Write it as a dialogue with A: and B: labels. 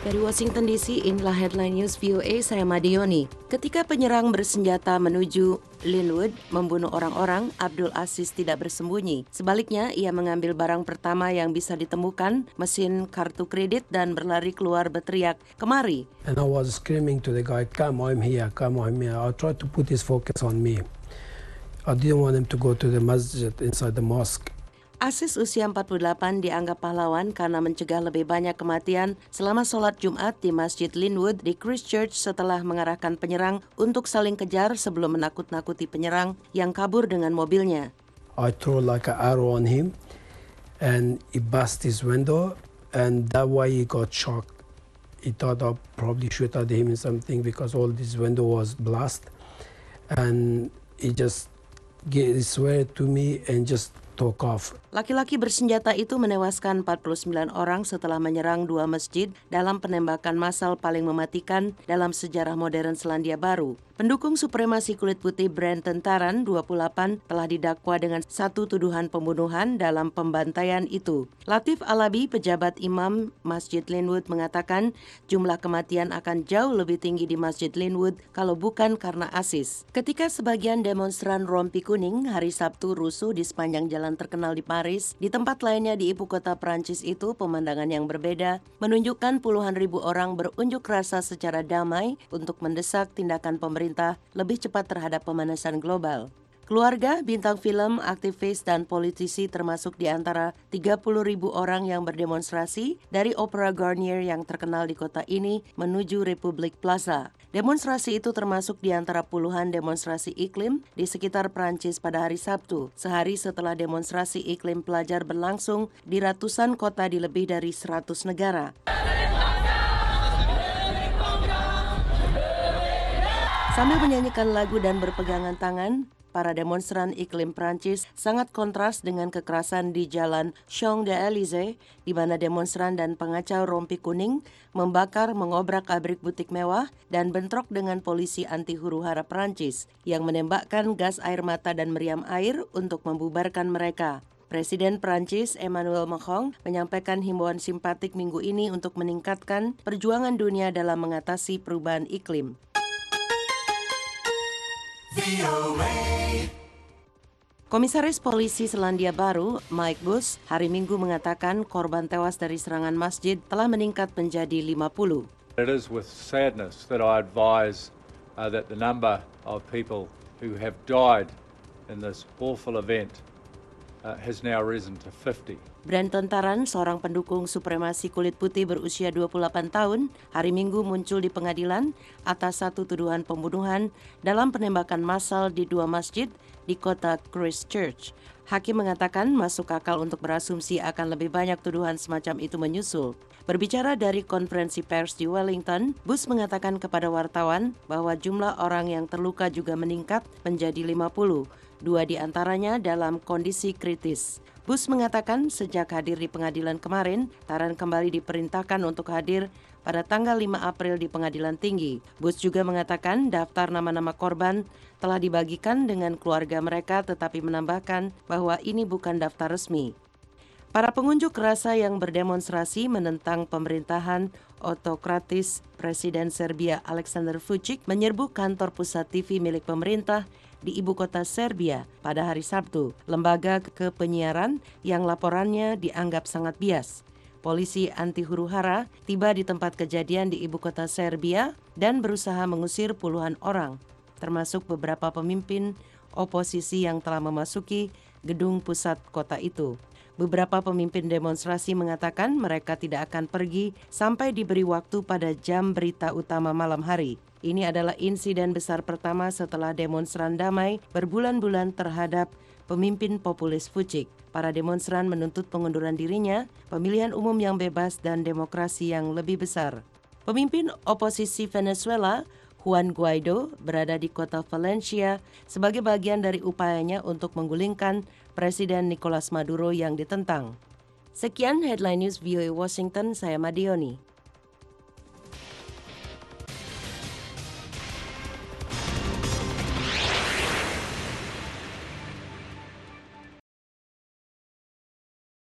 A: Dari Washington DC, inilah headline news VOA, saya Madioni. Ketika penyerang bersenjata menuju Linwood membunuh orang-orang, Abdul Aziz tidak bersembunyi. Sebaliknya, ia mengambil barang pertama yang bisa ditemukan, mesin kartu kredit, dan berlari keluar berteriak, "Kemari!"
B: And I was screaming to the guy, come, I'm here, come, I'm here. I tried to put his focus on me. I didn't want him to go to the masjid inside the mosque.
A: Aziz usia 48 dianggap pahlawan karena mencegah lebih banyak kematian selama sholat Jumat di Masjid Linwood di Christchurch setelah mengarahkan penyerang untuk saling kejar sebelum menakut-nakuti penyerang yang kabur dengan mobilnya.
B: I threw like an arrow on him and he burst his window and that way he got shocked. He thought I probably shoot at him or something because all this window was blast and he just swear to me and just took off.
A: Laki-laki bersenjata itu menewaskan 49 orang setelah menyerang dua masjid dalam penembakan massal paling mematikan dalam sejarah modern Selandia Baru. Pendukung supremasi kulit putih Brenton Tarrant, 28, telah didakwa dengan satu tuduhan pembunuhan dalam pembantaian itu. Latif Alabi, pejabat imam Masjid Linwood, mengatakan jumlah kematian akan jauh lebih tinggi di Masjid Linwood kalau bukan karena Aziz. Ketika sebagian demonstran rompi kuning hari Sabtu rusuh di sepanjang jalan terkenal di Paris, di tempat lainnya di ibu kota Prancis itu pemandangan yang berbeda menunjukkan puluhan ribu orang berunjuk rasa secara damai untuk mendesak tindakan pemerintah lebih cepat terhadap pemanasan global. Keluarga, bintang film, aktivis, dan politisi termasuk di antara 30.000 orang yang berdemonstrasi dari Opera Garnier yang terkenal di kota ini menuju Republic Plaza. Demonstrasi itu termasuk di antara puluhan demonstrasi iklim di sekitar Prancis pada hari Sabtu, sehari setelah demonstrasi iklim pelajar berlangsung di ratusan kota di lebih dari 100 negara. Sambil menyanyikan lagu dan berpegangan tangan, para demonstran iklim Prancis sangat kontras dengan kekerasan di jalan Champs-Élysées, di mana demonstran dan pengacau rompi kuning membakar, mengobrak-abrik butik mewah, dan bentrok dengan polisi anti huru-hara Prancis yang menembakkan gas air mata dan meriam air untuk membubarkan mereka. Presiden Prancis Emmanuel Macron menyampaikan himbauan simpatik minggu ini untuk meningkatkan perjuangan dunia dalam mengatasi perubahan iklim. Komisaris Polisi Selandia Baru, Mike Buss, hari Minggu mengatakan korban tewas dari serangan masjid telah meningkat menjadi 50.
C: It is with sadness that I advise that the number of people who have died in this awful event has now risen to 50.
A: Brenton Tarrant, seorang pendukung supremasi kulit putih berusia 28 tahun, hari Minggu muncul di pengadilan atas satu tuduhan pembunuhan dalam penembakan massal di dua masjid di kota Christchurch. Hakim mengatakan masuk akal untuk berasumsi akan lebih banyak tuduhan semacam itu menyusul. Berbicara dari konferensi pers di Wellington, Buss mengatakan kepada wartawan bahwa jumlah orang yang terluka juga meningkat menjadi 50, dua di antaranya dalam kondisi kritis. Buss mengatakan sejak hadir di pengadilan kemarin, Tarrant kembali diperintahkan untuk hadir pada tanggal 5 April di pengadilan tinggi. Buss juga mengatakan daftar nama-nama korban telah dibagikan dengan keluarga mereka, tetapi menambahkan bahwa ini bukan daftar resmi. Para pengunjuk rasa yang berdemonstrasi menentang pemerintahan otokratis Presiden Serbia Aleksandar Vučić menyerbu kantor pusat TV milik pemerintah di ibu kota Serbia pada hari Sabtu, lembaga kepenyiaran yang laporannya dianggap sangat bias. Polisi anti huru-hara tiba di tempat kejadian di ibu kota Serbia dan berusaha mengusir puluhan orang, termasuk beberapa pemimpin oposisi yang telah memasuki gedung pusat kota itu. Beberapa pemimpin demonstrasi mengatakan mereka tidak akan pergi sampai diberi waktu pada jam berita utama malam hari. Ini adalah insiden besar pertama setelah demonstran damai berbulan-bulan terhadap pemimpin populis Vučić. Para demonstran menuntut pengunduran dirinya, pemilihan umum yang bebas, dan demokrasi yang lebih besar. Pemimpin oposisi Venezuela, Juan Guaido, berada di kota Valencia sebagai bagian dari upayanya untuk menggulingkan Presiden Nicolas Maduro yang ditentang. Sekian headline news VOA Washington, saya Madioni.